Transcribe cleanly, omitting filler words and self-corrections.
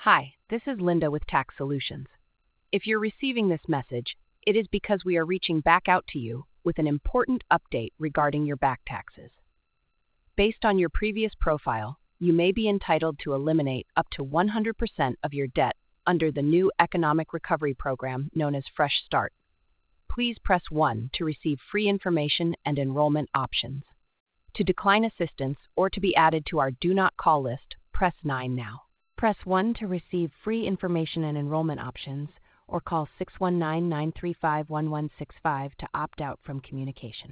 Hi, this is Linda with Tax Solutions. If you're receiving this message, it is because we are reaching back out to you with an important update regarding your back taxes. Based on your previous profile, you may be entitled to eliminate up to 100% of your debt under the new economic recovery program known as Fresh Start. Please press 1 to receive free information and enrollment options. To decline assistance or to be added to our Do Not Call list, press 9 now. Press 1 to receive free information and enrollment options, or call 619-935-1165 to opt out from communication.